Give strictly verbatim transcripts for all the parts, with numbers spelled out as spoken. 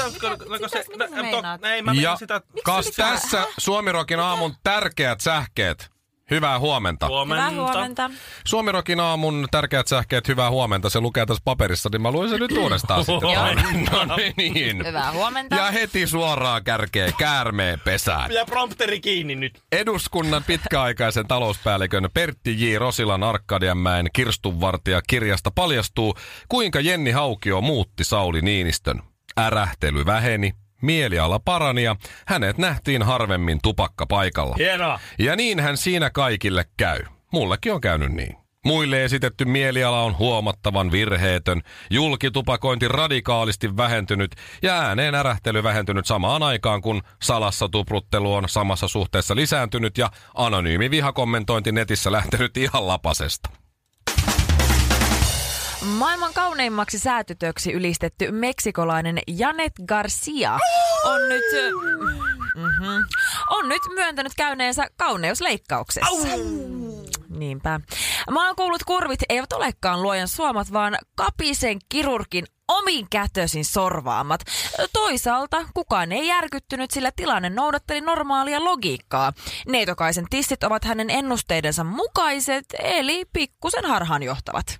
se on... Mitä se, mitä sä meinaat? Ei, mä ja sitä... kas tässä Suomirokin aamun tärkeät sähkeet. Hyvää huomenta. Huomenta. Hyvää huomenta. Suomirokin aamun tärkeät sähkeet, hyvää huomenta. Se lukee tässä paperissa, niin mä luin sen nyt uudestaan sitten. No niin. Hyvää huomenta. Ja heti suoraan kärkee käärmeen pesään. Ja prompteri kiinni nyt. Eduskunnan pitkäaikaisen talouspäällikön Pertti J. Rosilan Arkadianmäen kirstunvartija kirjasta paljastuu, kuinka Jenni Haukio muutti Sauli Niinistön. Ärähtely väheni. Mieliala parani ja hänet nähtiin harvemmin tupakkapaikalla. Hienoa. Ja niinhän siinä kaikille käy. Mullekin on käynyt niin. Muille esitetty mieliala on huomattavan virheetön, julkitupakointi radikaalisti vähentynyt ja ääneen ärähtely vähentynyt samaan aikaan, kun salassa tupruttelu on samassa suhteessa lisääntynyt ja anonyymi vihakommentointi netissä lähtenyt ihan lapasesta. Maailman kauneimmaksi säätytöksi ylistetty meksikolainen Janet Garcia on nyt, mm-hmm, on nyt myöntänyt käyneensä kauneusleikkauksessa. Au! Niinpä. Maan kuullut kurvit eivät olekaan luojan suomat, vaan kapisen kirurgin omin kätösin sorvaamat. Toisaalta kukaan ei järkyttynyt, sillä tilanne noudatteli normaalia logiikkaa. Neitokaisen tissit ovat hänen ennusteidensa mukaiset, eli pikkusen harhaanjohtavat.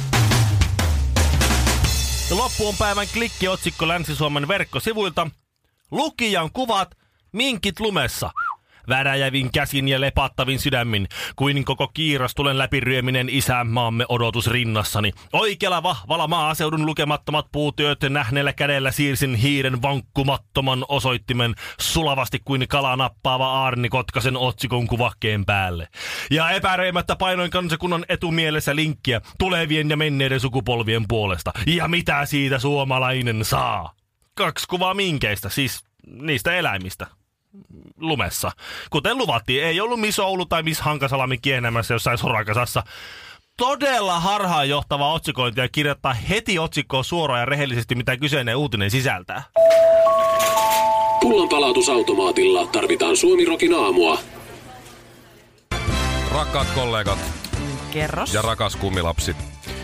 Loppuun päivän klikkiotsikko Länsi-Suomen verkkosivuilta. Lukijan kuvat, minkit lumessa. Väräjävin käsin ja lepattavin sydämin, kuin koko kiirastulen läpiryöminen isänmaamme odotus rinnassani. Oikealla vahvalla maaseudun lukemattomat puutyöt nähneellä kädellä siirsin hiiren vankkumattoman osoittimen sulavasti kuin kala nappaava Aarni Kotkasen otsikon kuvakkeen päälle. Ja epäröimättä painoin kansakunnan etumielessä linkkiä tulevien ja menneiden sukupolvien puolesta. Ja mitä siitä suomalainen saa? Kaksi kuvaa minkeistä, siis niistä eläimistä. Lumessa. Kuten luvattiin, ei ollut Miss Oulu tai Miss Hankasalami kiehnämässä jossain sorakasassa. Todella harhaanjohtava otsikointi ja kirjoittaa heti otsikkoon suoraan ja rehellisesti, mitä kyseinen uutinen sisältää. Pullonpalautusautomaatilla tarvitaan Suomirokin aamua. Rakkaat kollegat Kerros. ja rakas kummilapsi.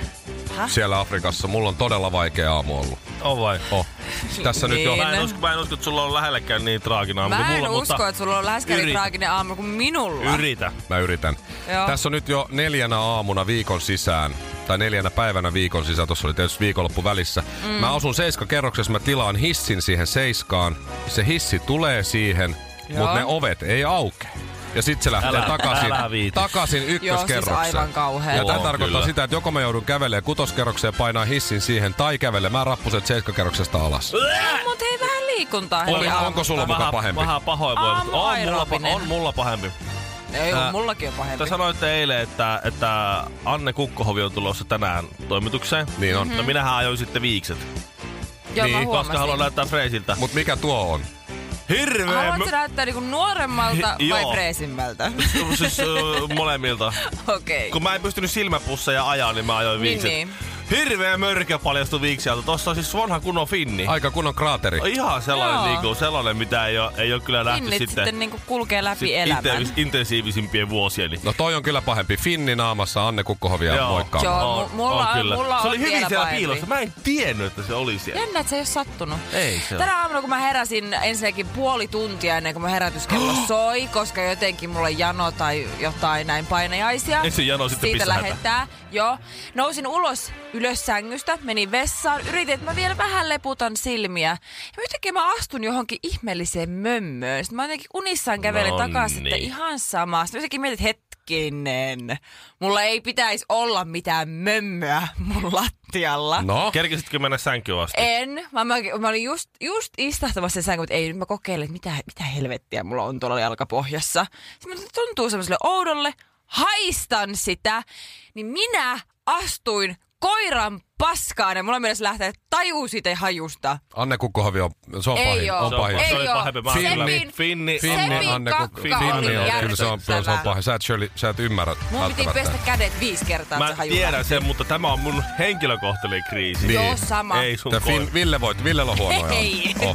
Häh? Siellä Afrikassa mulla on todella vaikea aamu ollut. On vai? Oh. Tässä niin. nyt jo... Mä en, usko, mä en usko, että sulla on lähellekään niin traaginen aamu kuin Mä en mulla, usko, mutta että sulla on läheskään niin traaginen aamu kuin minulla. Yritä. Mä yritän. Joo. Tässä on nyt jo neljänä aamuna viikon sisään, tai neljänä päivänä viikon sisään, tuossa oli tietysti viikonloppu välissä. Mm. Mä asun seiskakerroksessa, mä tilaan hissin siihen seiskaan. Se hissi tulee siihen, mutta ne ovet ei aukea. Ja sit se lähtee älä, takaisin, älä takaisin ykköskerrokseen. Joo, siis aivan kauheaa. Ja tämä Oo, tarkoittaa kyllä. sitä, että joko mä joudun kävelemään kutoskerrokseen ja painaa hissin siihen, tai kävelemään rappuset seiskakerroksesta alas. No, mut hei, vähän liikuntaa heti On, aamulla. onko sulla muka vähän, pahempi? vähän pahoinvoinut. On mulla, Aamuaerobinen. on mulla pahempi. Ei, Ää, mullakin on pahempi. Te sanoitte eilen, että, että Anne Kukkohovi on tulossa tänään toimitukseen. Niin on. Mhm. No minähän ajoin sitten viikset. Joo, niin, mä Koska huomasin. haluan näyttää Freesiltä. Mut mikä tuo on? Hirveä... Haluatko näyttää niinku nuoremmalta Hi- vai joo. freesimmältä? Siis uh, molemmilta. Okei. Okay. Kun mä en pystynyt silmäpusseja ajaa, niin mä ajoin Niin, viikset. niin. Hirveä mörkö paljastui viiksialta. Tossa on siis vanha kunnon finni. Aika kunnon kraateri. Ihan sellainen, Joo. niinku, sellainen mitä ei ole, ei ole kyllä nähty Finnit sitten, sitten niinku kulkee läpi sit elämän. inten- intensiivisimpien vuosieni. No toi on kyllä pahempi. Finni naamassa, Anne Kukkohovia Joo. moikkaamaan. Joo. On, mulla on on- kyllä. mulla se on oli hyvin vielä siellä pahempi. piilossa. Mä en tiennyt, että se oli siellä. Jännä, että se ei ole sattunut. Ei se Tänä aamuna, kun mä heräsin ensinnäkin puoli tuntia ennen kuin mä herätyskello soi, koska jotenkin mulla on jano tai jotain näin painajaisia. Ensin jano, sitten Siitä pissähätä. lähettää. Joo. Nousin ulos ylös sängystä, menin vessaan, yritin, että mä vielä vähän leputan silmiä. Ja yhtäkkiä mä astun johonkin ihmeelliseen mömmöön. Sitten mä jotenkin unissaan kävelen No takaisin, niin. että ihan sama. Sitten yhtäkkiä mietin, että hetkinen, mulla ei pitäisi olla mitään mömmöä mun lattialla. No, Kerkisitkö mennä sänkyyn asti? En. Mä, mä, mä olin just, just istahtamassa sen sänkyn, mutta ei, nyt mä kokeilen, että mitä, mitä helvettiä mulla on tuolla jalkapohjassa. Sitten mä tuntuu semmoiselle oudolle, haistan sitä, niin minä astuin koiran paskaan ja mulla mielessä lähtee tajuu siitä hajusta. Anne Kukkohovi on, se on Ei pahin. oo. On Se on- pahin. Ei se oli oo. pahempi. Mä oon Sepin- kyllä- Finni- Finni, Finni, Sepin Anne kakka Kukkohovi. Finni oli on, kyllä se on, se on järkyttävää. pahin. Sä et, Shirley, sä et ymmärrä Mun piti välttämättä. pestä kädet viisi kertaa, että Mä se haju tiedän lähti. sen, mutta tämä on mun henkilökohtainen kriisi. Niin. Joo, sama. Ei sun Ja koira. Fin, Ville voit, Villellä on huonoja. Ei. Oh.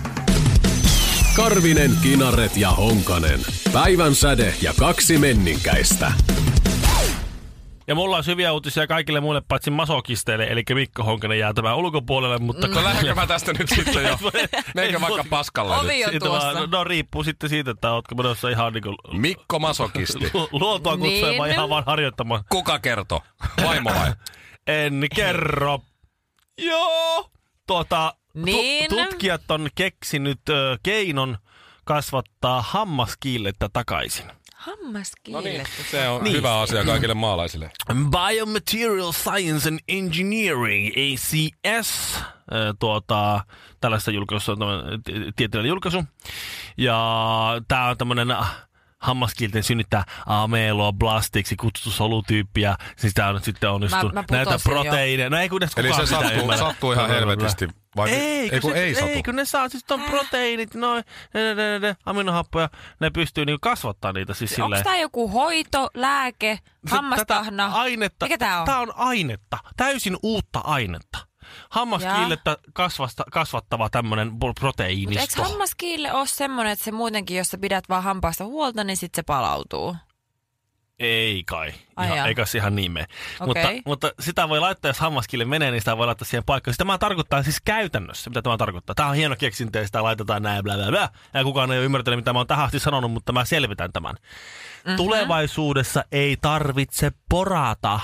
Karvinen, Kinaret ja Honkanen. Päivän säde ja kaksi menninkäistä. Ja mulla on hyviä uutisia kaikille muille paitsi masokisteille, eli Mikko Honkanen jää tämän ulkopuolelle, mutta... No lähdenkö mä tästä nyt sitten jo? Menkö vaikka paskalle Ovi nyt? on tuossa. Vaan, no riippuu sitten siitä, että ootko menossa ihan niinku... Mikko masokisti. Luontoa kutsua Niin. vaan ihan vaan harjoittamaan. Kuka kertoo? Vaimo vai? En kerro. Joo. Tuota, Niin. tu- tutkijat on keksinyt ö, keinon kasvattaa hammaskiillettä takaisin. Hammaskiillettä. Se on Niin. hyvä asia kaikille maalaisille. Biomaterial Science and Engineering, A C S, ö, tuota, tällaista julkaisua, tieteellinen julkaisu. Ja tää on tämmönen hammaskiilten synnyttää ameloblastiksi kutsuttu solutyyppi, ja siis tää on nyt sitten onnistunut Mä- mä näitä putosin jo. proteiineja. No ei kun edes Eli kukaan se sitä sattuu, ymmärrä. sattuu ihan helvetisti. Vai Ei, ei, kun se, ei satu. ei, kun ne saa siis ton proteiinit, noin, ne, ne, ne, ne, aminohappoja, ne pystyy niinku kasvattaa niitä siis Onko silleen. tää joku hoito, lääke, hammastahna? Tätä ainetta, Mikä tää on? Tää on ainetta, täysin uutta ainetta. Hammaskiillettä kasvasta, kasvattava tämmönen Mutta eikö proteiinisto. hammaskiille ole semmonen, että se muutenkin, jos sä pidät vaan hampaasta huolta, niin sit se palautuu? Ei kai. Ai Ihan, jaa. eikä se ihan niin mene. Okei. Mutta, mutta sitä voi laittaa, jos hammaskille menee, niin sitä voi laittaa siihen paikkaan. Sitä mä tarkoittaa siis käytännössä, mitä tämä tarkoittaa. Tämä on hieno keksintö ja sitä laitetaan näin, bla bla bla. Ja kukaan ei ole ymmärtänyt, mitä mä oon tähän asti sanonut, mutta mä selvitän tämän. Mm-hmm. Tulevaisuudessa ei tarvitse porata.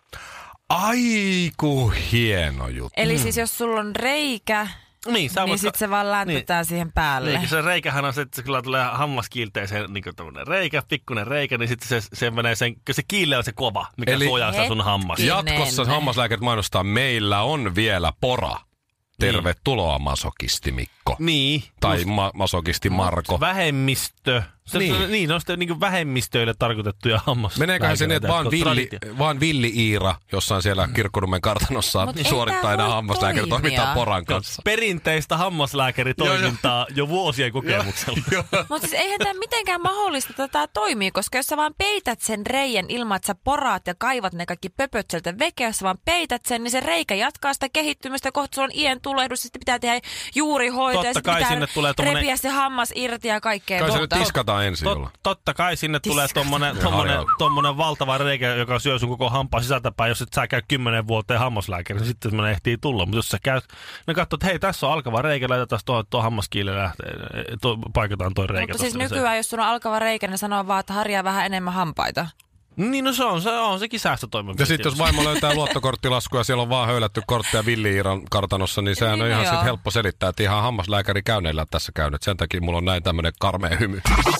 Aiku hieno juttu. Eli siis jos sulla on reikä, Niin, sä niin voit- sit se vaan lämpittää niin. siihen päälle. Niin, se reikähän on se, että se kyllä tulee hammaskiilteeseen niin tämmönen reikä, pikkuinen reikä, niin sitten se, se menee sen, se kiille on se kova, mikä Eli- suojaa sitä sun hammas. Hetki. Jatkossa Ennen. hammaslääkärit mainostaa, meillä on vielä pora. Tervetuloa masokisti Mikko. Niin. Tai ma- masokisti Marko. Vähemmistö. Se, Niin. niin. niin, ne on sitten niin vähemmistöille tarkoitettuja hammas. Meneeköhän se niin, että vaan villi, Traditio. vaan villi Iira jossain siellä Kirkkonummen kartanossa Mut ei suorittaa tää enää voi hammaslääkäritoimintaa toimia. poran kanssa. Perinteistä hammaslääkäritoimintaa jo vuosien kokemuksella. Mutta siis eihän tämä mitenkään mahdollista, että tämä toimii, koska jos sä vaan peität sen reijän ilman, että sä poraat ja kaivat ne kaikki pöpöt sieltä veke, jos sä vaan peität sen, niin se reikä jatkaa sitä kehittymistä, kohta sulla on iän tulehdus, sitten pitää tehdä juurihoito Totta ja sitten kai pitää sinne tulee tommonen- repiä se hammas irti ja kaikkea. Kai se nyt muuta. tiskataan ensin Tot, jolla. totta kai sinne tulee Tiskataan. tommonen, Joo, tommonen, joo. tommonen valtava reikä, joka syö sun koko hampaan sisältäpäin. Jos et sä käy kymmenen vuoteen hammaslääkärin, niin sitten semmonen ehtii tulla. Mutta jos sä käyt, ne katsoo, että hei, tässä on alkava reikä, laitetaan tuo, tuo hammaskiille lähtee, tuo, paikataan toi reikä. Mutta siis tosta, niin se- nykyään, jos sulla on alkava reikä, niin sanoo vaan, että harjaa vähän enemmän hampaita. Niin, no se on, se on sekin säästötoimenpide. Ja sitten jos vaimo löytää luottokorttilasku ja siellä on vaan höylätty kortteja villi-Iiran kartanossa, niin sehän on Niin, ihan no sit joo. helppo selittää, että ihan hammaslääkäri käynneillä tässä käynyt. Sen takia mulla on näin tämmönen karmea hymy.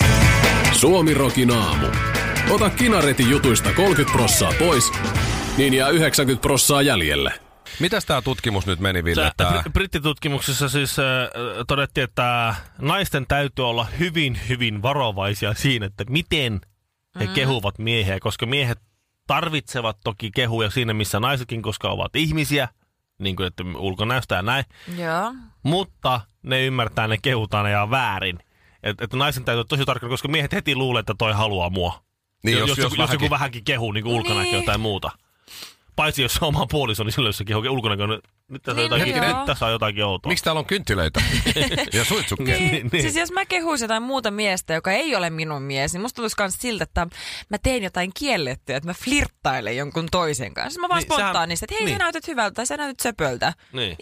Suomi Rokin aamu. Ota Kinaretin jutuista kolmekymmentä prossaa pois, niin jää yhdeksänkymmentä prossaa jäljelle. Mitäs tää tutkimus nyt meni, Ville? Tää, Tää... br- brittitutkimuksessa siis äh, todettiin, että naisten täytyy olla hyvin, hyvin varovaisia siinä, että miten he mm. kehuvat miehiä, koska miehet tarvitsevat toki kehuja siinä, missä naisetkin, koska ovat ihmisiä, niin kuin että ulkonäöstä ja näin, Joo. mutta ne ymmärtää, ne kehutaan ja väärin. Että et naisen täytyy olla tosi tarkka, koska miehet heti luulee, että toi haluaa mua. Niin, jos, jos, jos, jos, jos vähänkin... joku vähänkin kehuu niin ulkonäköä Niin. tai muuta. Paitsi jos on oma puoliso, niin silloin jos se kehuu ulkonäköä, niin nyt tässä, Niin, on jotakin, no joo. nyt tässä on jotakin outoa. Miksi täällä on kynttilöitä? ja suitsukkeja. Niin, Niin, niin. Siis jos mä kehuisin jotain muuta miestä, joka ei ole minun mies, niin musta tulisi myös siltä, että mä teen jotain kiellettyä, että mä flirttailen jonkun toisen kanssa. Mä vaan Niin, spontaanisti, että hei, sehän- sä niin. näytät hyvältä tai sä näytät söpöltä. Niin.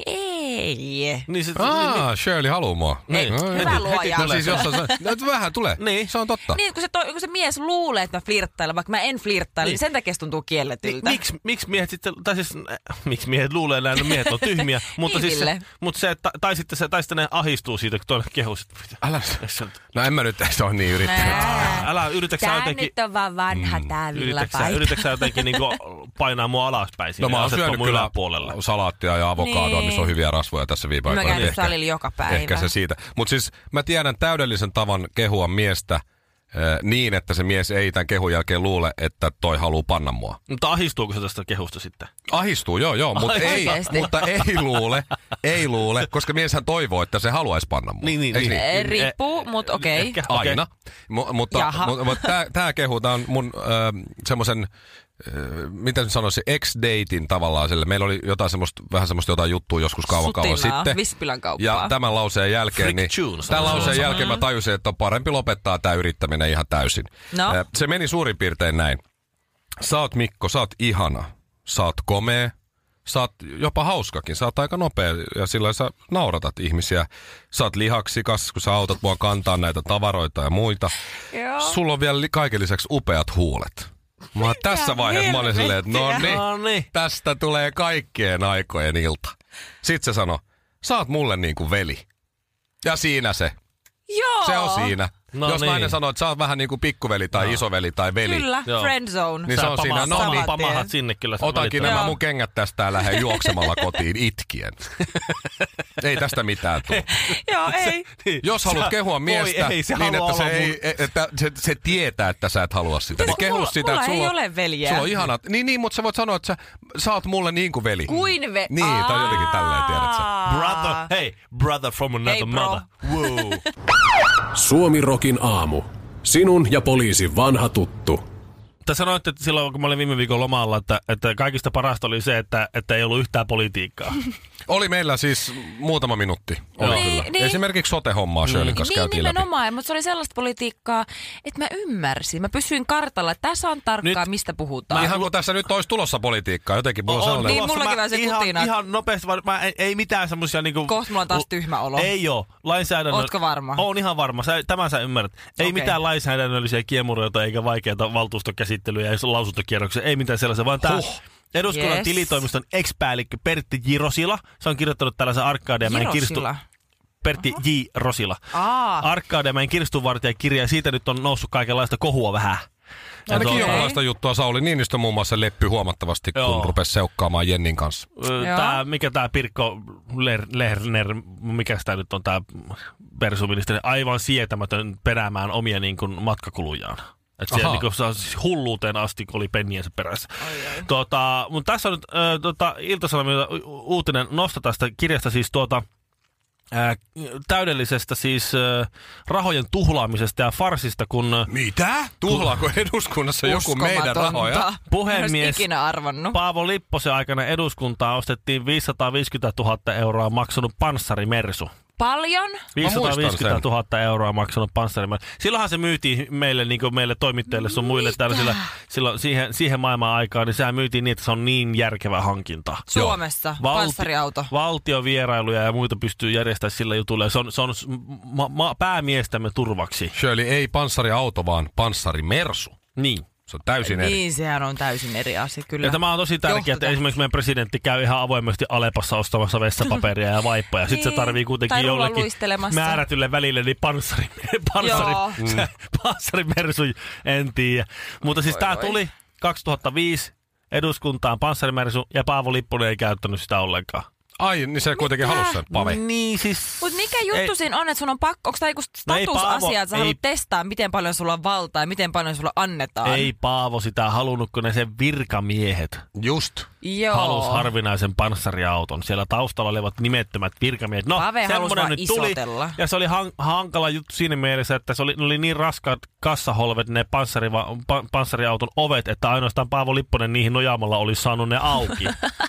Ei. Niin se, Aa, Shirley haluu mua. Niin. No, Hyvä heti- luoja. No siis jossain, se- no, vähän tulee. Niin. Se on totta. Niin, kun se, to, kun se mies luulee, että mä flirttailen, vaikka mä en flirttaile, niin, Niin. sen takia se tuntuu kielletyltä. Miksi miks miehet sitten, tai siis, äh, miksi miehet luulee näin, no miehet on tyhmiä, mutta Niin, siis, Ville. mutta se, että- tai sitten se, tai sitten ne ahistuu siitä, kun toinen kehuu sit. Älä, no en mä nyt, se on niin yrittänyt. Nää. Älä, yritätkö sä Tää jotenkin, nyt on vaan vanha Mm. tää yritätkö sä, villapaita. yritätkö sä jotenkin niinku painaa mua alaspäin No sinne mä ja oon asettaa syönyt mun kyllä yläpuolelle? salaattia ja avokadoa, Niin. missä on hyviä rasvoja tässä viime Mä aikoina. käyn Ehkä- salilla joka päivä. Ehkä se siitä. Mutta siis mä tiedän täydellisen tavan kehua miestä äh, niin, että se mies ei tämän kehun jälkeen luule, että toi haluu panna mua. Mutta ahistuuko se tästä kehusta sitten? Ahistuu, joo, joo, mutta ei, Oikeesti? mutta ei luule, ei luule, koska mieshän toivoo, että se haluaisi panna mua. Niin, niin, Eiks niin. Eh, Riippuu, mutta okei. Ehkä, okei. Aina. M- mutta Jaha. mu- mutta tää, tää kehu, tää on mun äh, semmoisen, äh, miten sanoisin, ex-datein tavallaan sille. Meillä oli jotain semmoista, vähän semmoista jotain juttua joskus kauan kauan Sutilaa, sitten. Vispilän kauppaa. Ja tämän lauseen jälkeen, Frick niin, tunes. tämän lauseen Mm. jälkeen mä tajusin, että on parempi lopettaa tämä yrittäminen ihan täysin. No. Äh, Se meni suurin piirtein näin. Sä oot Mikko, sä oot ihana. Sä oot komea. Sä oot jopa hauskakin. Sä oot aika nopea ja sillä sä nauratat ihmisiä. Sä oot lihaksikas, kun sä autat mua kantaa näitä tavaroita ja muita. Joo. Sulla on vielä kaiken lisäksi upeat huulet. Mä tässä vaiheessa mä olin silleen, että no niin, No niin. tästä tulee kaikkien aikojen ilta. Sitten se sanoi, sä oot mulle niin kuin veli. Ja siinä se. Joo. Se on siinä. No Jos niin. nainen sanoo, että sä oot vähän niin kuin pikkuveli tai No. isoveli tai veli. Kyllä, Joo. friend zone. Niin se on siinä, no niin. Pamahat sinne kyllä. Otankin välittömästi. nämä mun kengät tästä ja lähden juoksemalla kotiin itkien. Ei tästä mitään tule. Joo, ei. Niin. Jos haluat Sä- kehua miestä Oi, ei, se niin, haluaa että se, olla ei, mun- että se, se tietää, että sä et halua sitä, niin kehu mulla- sitä, mulla että ei sulla, on- ole veljeä. sulla on ihanat. Niin, niin, mutta sä voit sanoa, että sä, sä oot mulle niin kuin veli. Kuin ve... Niin, tai jotenkin tälleen, tiedät sä. Brother, hey, brother from another Hey, bro. mother. Wow. Suomi-rokin aamu. Sinun ja poliisin vanha tuttu. Te sanoitte että silloin, kun mä olin viime viikon lomalla, että, että kaikista parasta oli se, että, että ei ollut yhtään politiikkaa. Oli meillä siis muutama minuutti. Oli Niin, kyllä. niin. Esimerkiksi sote-hommaa Shirleyn kanssa Niin käytiin läpi. nimenomaan, mutta se oli sellaista politiikkaa, että mä ymmärsin. Mä pysyin kartalla, että tässä on tarkkaan, Nyt- mistä puhutaan. Ihan kun tässä nyt olisi tulossa politiikkaa, jotenkin mulla on sellainen. niin, tulossa. mullakin Mä vähän se ihan, kutina. Ihan nopeasti, vaan mä, ei, ei mitään semmosia niinku... Kohta mulla on taas tyhmä olo. Ei oo. Lainsäädännö... Ootko varma? Oon ihan varma. Sä, tämän sä ymmärrät. Ei Okei. mitään lainsäädännöllisiä kiemuroita eikä vaikeita valtuustokäsittelyjä ja lausuntokierroksia. Ei mitään sellaisia, vaan tää... Huh. Eduskunnan Yes. tilitoimiston ex-päällikkö Pertti J. Rosila. Se on kirjoittanut tällaisen Arkadianmäen kirstu... Jirosila. Pertti J. Rosila. Aa. Arkadianmäen kirstunvartijakirja ja siitä nyt on noussut kaikenlaista kohua vähän. Ja Ainakin tuo- jonkinlaista juttua. Sauli Niinistö muun muassa leppy huomattavasti, kun Joo. rupesi seukkaamaan Jennin kanssa. Joo. Tää, mikä tää Pirkko Ler- Lerner, mikä tää nyt on tää persuministeri, aivan sietämätön peräämään omia niin kuin matkakulujaan. Että siellä Ahaa. niin kuin, siis hulluuteen asti oli penniensä perässä. Tota, mutta tässä on nyt äh, tota, Ilta-Sanomilta u- uutinen nosta tästä kirjasta siis tuota äh, täydellisestä siis äh, rahojen tuhlaamisesta ja farsista, kun äh, Mitä? Tuhlaako eduskunnassa joku meidän rahoja? Puhemies- En olisi ikinä arvannut. Paavo Lipposen aikana eduskuntaan ostettiin viisisataaviisikymmentätuhatta euroa maksanut panssarimersu. Paljon? viisisataaviisikymmentätuhatta euroa maksanut panssarimersu. Silloinhan se myytiin meille, niin kuin meille toimittajille sun muille tällaisilla, silloin siihen, siihen maailman aikaan, niin sehän myytiin niin, että se on niin järkevä hankinta. Suomessa. Panssariauto. Valtiovierailuja ja muita pystyy järjestämään sillä jutulla. Se on, se on ma- ma- päämiestämme turvaksi. Shirley, ei panssariauto, vaan panssarimersu. Niin. Se on täysin eri. Niin, sehän on täysin eri asia, kyllä. Ja tämä on tosi tärkeää, että Johtotähti. esimerkiksi meidän presidentti käy ihan avoimesti Alepassa ostamassa vessapaperia ja vaippoja. Sitten se Niin, tarvii kuitenkin tai jollekin luistelemassa. määrätylle välille niin panssari, panssari, Joo. se, panssarimersu, en tiedä. Mutta siis Oi, tämä oi. tuli kaksituhattaviisi eduskuntaan panssarimersu ja Paavo Lipponen ei käyttänyt sitä ollenkaan. Ai, niin se kuitenkin halusi sen, Pave. Niin siis... Mutta mikä juttu ei- siinä on, että sun on pakko, onko tämä joku No ei statusasia, Paavo, että sä ei- haluat testaa, miten paljon sulla on valtaa ja miten paljon sulla annetaan? Ei Paavo sitä halunnut, kun ne sen virkamiehet Just. Joo. halus harvinaisen panssariauton. Siellä taustalla olivat nimettömät virkamiehet. No, Pave halus semmoinen vaan nyt tuli. isotella. Ja se oli han- hankala juttu siinä mielessä, että se oli, ne oli niin raskaat kassaholvet, ne panssariva- pa- panssariauton ovet, että ainoastaan Paavo Lipponen niihin nojaamalla olisi saanut ne auki.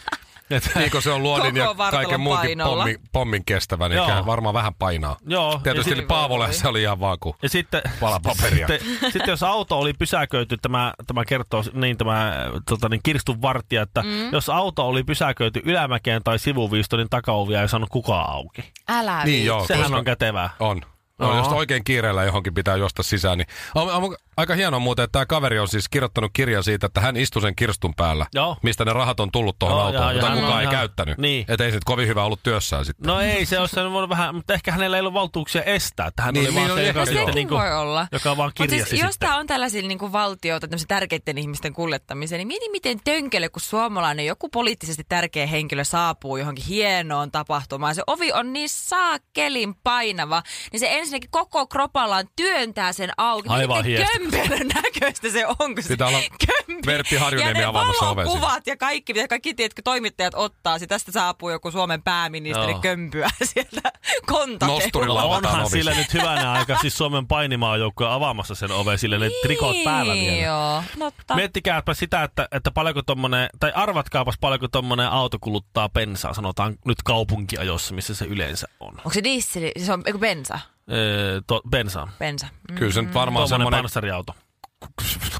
Et, Niin kuin se on luodin ja Koko vartalon kaiken muunkin painolla. pommin, pommin kestävä, niin Joo. kyllähän varmaan vähän painaa. joo. Tietysti ja ja sit- Paavolle se oli ihan vaan kuin Ja sitten, pala paperia. sitten, sitten jos auto oli pysäköity, tämä, tämä kertoo niin tämä tota, niin kirstun vartija, että mm. jos auto oli pysäköity ylämäkeen tai sivuviistoon, niin takaovia ei saanut kukaan auki. Älä Niin viitsi. joo, Sehän koska- on kätevää. On. No, Joo. jos oikein kiireellä johonkin pitää juosta sisään, niin on, on aika hienoa muuten, että tämä kaveri on siis kirjoittanut kirjan siitä, että hän istui sen kirstun päällä, Joo. mistä ne rahat on tullut tuohon Joo, autoon, ja- jota ja- kukaan ei ja- käyttänyt. niin. Että ei se nyt kovin hyvä ollut työssään sitten. No ei, se on se voinut vähän, mutta ehkä hänellä ei ollut valtuuksia estää. Että hän Niin, oli niin vaan oli se, joka, ehkä sitten joo. niinku, voi olla. joka vaan Mutta kirjasi siis, jos sitten. tämä on tällaisilla niin valtioita, tämmöisiä tärkeiden ihmisten kuljettamiseen, niin mieti miten tönkele, kun suomalainen joku poliittisesti tärkeä henkilö saapuu johonkin hienoon tapahtumaan. Se ovi on niin saakelin painava, niin se ensinnäkin koko kropallaan työntää sen auki. Aivan miten hiestä. kömpelön näköistä se on, kun se Pitää olla kömpi. Vertti Harjuniemi ja ne avaamassa oven siinä. valokuvat ja kaikki, mitä kaikki tiedätkö, toimittajat ottaa. Sitten tästä saapuu joku Suomen pääministeri Joo. kömpyä sieltä kontakeulalla. Nosturilla avataan Onhan ovi. sillä nyt hyvänä aika siis Suomen painimaajoukkoja avaamassa sen oven, sillä ne trikot päällä vielä. Joo, totta. Miettikääpä sitä, että, että paljonko tommonen, tai arvatkaapas paljonko tommonen auto kuluttaa bensaa, sanotaan nyt kaupunkiajossa, missä se yleensä on. Onko se diesel? Se on eiku bensa. Ee, to, bensaa. Bensa. Mm. Kyllä se nyt varmaan Tuommoinen semmoinen panssariauto.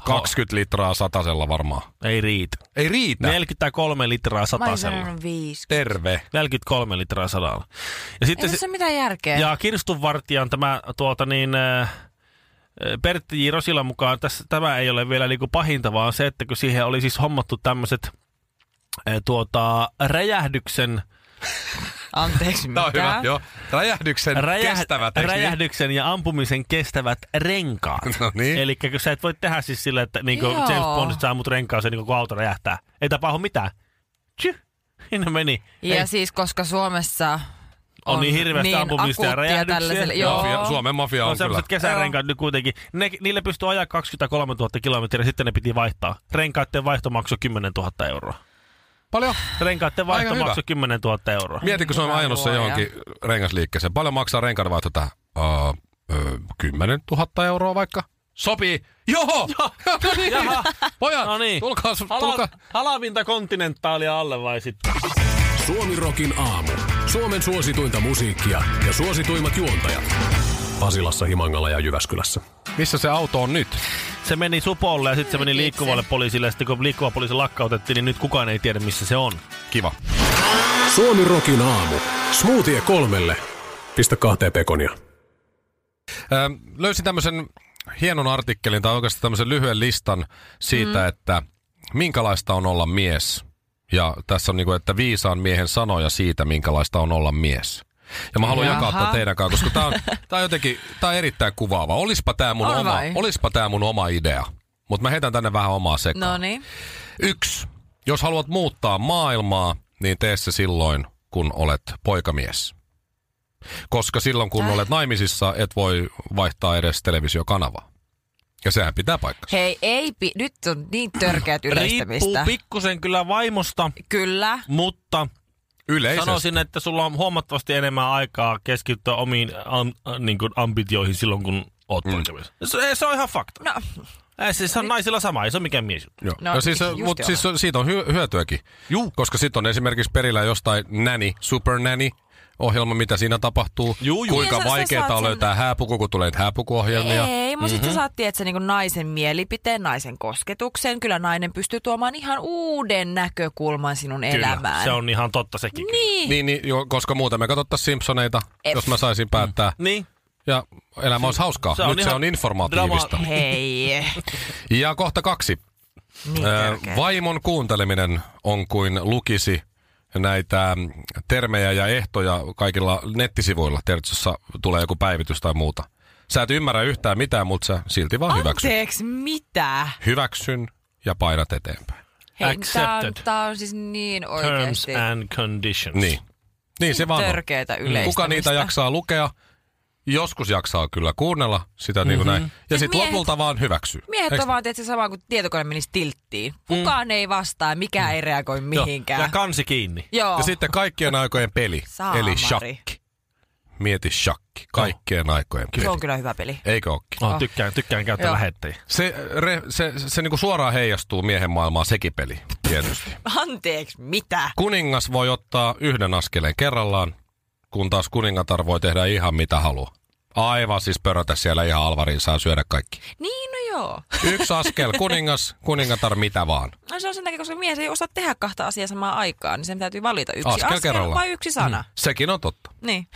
kaksikymmentä litraa satasella varmaan. Ei riitä. Ei riitä. neljäkymmentäkolme litraa satasella. Mä viisi. Terve. neljäkymmentäkolme litraa sadalla. Ja sitten ei se mitään järkeä. Ja Kirstunvartijan tämä tuota niin... Äh, Pertti J. Rosilan mukaan tässä, tämä ei ole vielä niinku pahinta, vaan se, että kun siihen oli siis hommattu tämmöiset äh, tuota, räjähdyksen... Anteeksi, mitä? Tämä on hyvä, joo. Räjähdyksen Räjäh- kestävät, eikö Räjähdyksen niin? ja ampumisen kestävät renkaat. No niin. Eli kun sä et voi tehdä siis sillä, että niin kuin Joo. James Bond saa mut renkaaseen, niin kun auto räjähtää. Ei tapahdu mitään. Tsyh, siinä meni. Ja Ei. siis koska Suomessa on, On niin hirveästi niin ampumista ja akuuttia räjähdyksiä. tällaiselle- Joo. Joo. Mafia, Suomen mafia on, On on kyllä. sellaiset kesärenkaat nyt kuitenkin. Ne, niille pystyy ajaa kaksikymmentäkolmetuhatta kilometriä, sitten ne piti vaihtaa. Renkaiden vaihto maksoi kymmenentuhatta euroa. Paljon? Renkaiden vaihto Aika hyvä. maksoi kymmenentuhatta euroa. Mietitkö, se on Hyvä ajanut se luoja. johonkin rengasliikkeeseen. Paljon maksaa renkaanvaihto tähän? Uh, uh, kymmenen tuhatta euroa vaikka? Sopii. Joo! Joo. No niin. Jaha. Pojat, No niin. tulkaa, tulkaa. Hala, halavinta kontinentaalia alle vai sitten? Suomirokin aamu. Suomen suosituinta musiikkia ja suosituimmat juontajat. Pasilassa, Himangalla ja Jyväskylässä. Missä se auto on nyt? Se meni Supolle ja sitten se meni Itse. liikkuvalle poliisille. Ja sitten kun liikkuva poliisi lakkautettiin, niin nyt kukaan ei tiedä, missä se on. Kiva. Suomirokin aamu. Smoothie kolmelle. Pistä kahteen pekonia. Ö, löysin tämmöisen hienon artikkelin tai oikeastaan tämmöisen lyhyen listan siitä, mm. että minkälaista on olla mies. Ja tässä on niinku, että viisaan miehen sanoja siitä, minkälaista on olla mies. Ja mä haluan Jaha. jakaa tätä teidän kanssa, koska tää on, tää on jotenkin, tää on erittäin kuvaava. Olispa tää mun, On oma, vai? olispa tää mun oma idea. Mutta mä heitän tänne vähän omaa sekaan. No niin. Yksi. Jos haluat muuttaa maailmaa, niin tee se silloin, kun olet poikamies. Koska silloin, kun Äh. olet naimisissa, et voi vaihtaa edes televisiokanavaa. Ja sehän pitää paikkansa. Hei, ei, pi- nyt on niin törkeät Riippuu yleistämistä. pikkusen kyllä vaimosta, Kyllä. mutta Yleisesti. sanoisin, että sulla on huomattavasti enemmän aikaa keskittyä omiin am, äh, niin kuin ambitioihin silloin, kun oot mm. poikamies. Se, se on ihan fakta. No, Ei, siis se on naisilla sama, ei se ole mikään mies juttu. Joo. No, No, siis, just mutta joo. siis siitä on hy- hyötyäkin. Juu. Koska sitten on esimerkiksi perillä jostain nanny, super nanny ohjelma, mitä siinä tapahtuu. Juu, juu. Kuinka Niin, sä- sä vaikeaa saat on sen- löytää hääpuku, kun tulee hääpukuohjelmia. ei, mutta mm-hmm. sitten sä saat tietää niin naisen mielipiteen, naisen kosketuksen. Kyllä nainen pystyy tuomaan ihan uuden näkökulman sinun Kyllä, elämään. se on ihan totta sekin. Niin. Niin, niin jo, koska muuten me katsottaisiin Simpsoneita, Ef. jos mä saisin päättää. Niin. Ja elämä olisi hauskaa. Se on Nyt se ihan on informatiivista. drama- Hei. Ja kohta kaksi. Niin Ö, törkeä. Vaimon kuunteleminen on kuin lukisi näitä termejä ja ehtoja kaikilla nettisivuilla. Tiedätkö, jossa tulee joku päivitys tai muuta. Sä et ymmärrä yhtään mitään, mutta sä silti vaan hyväksyt. Anteeksi, mitä? Hyväksyn ja painat eteenpäin. Hei, tää on, Accepted. tää on siis niin Terms oikeasti and conditions. Niin. Niin se vaan on. törkeätä yleistämistä. Kuka niitä jaksaa lukea? Joskus jaksaa kyllä kuunnella sitä mm-hmm. niin kuin näin. Ja Siis sitten miehet- lopulta vaan hyväksyy. Miehet Eiks- on vaan tietysti sama kuin tietokone menisi tilttiin. Kukaan ei vastaa, mikään ei reagoi Joo. mihinkään. Ja kansi kiinni. Joo. Ja sitten kaikkien aikojen peli, Saamari. eli shakki. Mieti shakki. Kaikkien aikojen peli. Se on kyllä hyvä peli. Eikö ookin? Oh, tykkään, tykkään käyttää Joo. lähettäjiä. Se, re, se, se, se niinku suoraan heijastuu miehen maailmaan sekin peli, tietysti. Anteeksi, mitä? Kuningas voi ottaa yhden askeleen kerrallaan, kun taas kuningatar voi tehdä ihan mitä haluaa. Aivan siis pörötä siellä ihan alvariin, saa syödä kaikki. Niin, no joo. Yksi askel kuningas, kuningatar mitä vaan. No se on sen takia, koska mies ei osaa tehdä kahta asiaa samaan aikaan, niin sen täytyy valita yksi Askel askel, kerrallaan. vai yksi sana. Mm. Sekin on totta. Niin.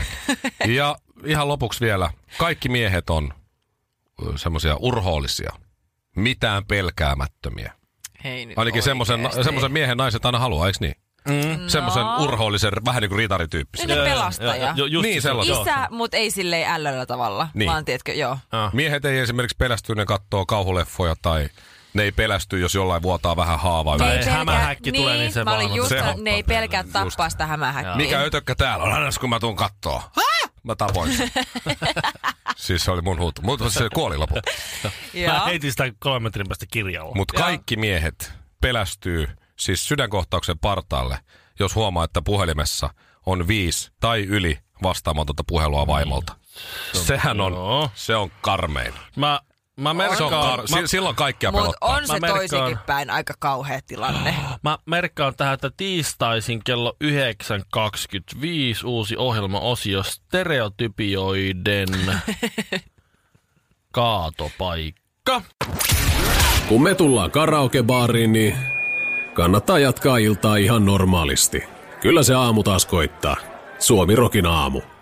Ja ihan lopuksi vielä, kaikki miehet on semmoisia urhoollisia, mitään pelkäämättömiä. Hei nyt Ainakin semmoisen, oikeesti. semmoisen miehen naiset aina haluaa, eikö niin? Mm. Semmoisen urhoollisen, vähän niin kuin ritarityyppisen. Niin, pelastaja. Jo, just Niin, se- sellainen. joo. Isä, mutta ei silleen ällöllä tavalla, Niin. vaan tiedätkö, joo. Ah. Miehet ei esimerkiksi pelästy, ne kattoo kauhuleffoja tai ne ei pelästy, jos jollain vuotaa vähän haavaa. Tai yli. ei hämähäkki tulee, niin se mä olin vaan on- just, Se on- ne ei pelkää just. tappaa sitä hämähäkkiä. Mikä ötökkä täällä on? Aina kun mä tuun kattoo. Mä tapoin sen. Siis se oli mun huuto. Mutta se kuoli lopulta. Mä Joo. heitin sitä kolmen metrin päästä kirjalla. Mutta kaikki miehet pelästyy siis sydänkohtauksen partaalle, jos huomaa, että puhelimessa on viisi tai yli vastaamatonta puhelua vaimolta. Sehän on, Joo. se on karmein. Mä, mä Se on merkkaan, kar- mä, si- silloin kaikkia Mutta pelottaa. on se Mä merkkaan- toisinkin päin aika kauhea tilanne. mä merkkaan tähän, että tiistaisin kello yhdeksän kaksikymmentäviisi uusi ohjelmaosio Stereotypioiden kaatopaikka. Kun me tullaan karaokebaariin, niin kannattaa jatkaa iltaa ihan normaalisti. Kyllä se aamu taas koittaa. Suomi Rokin aamu.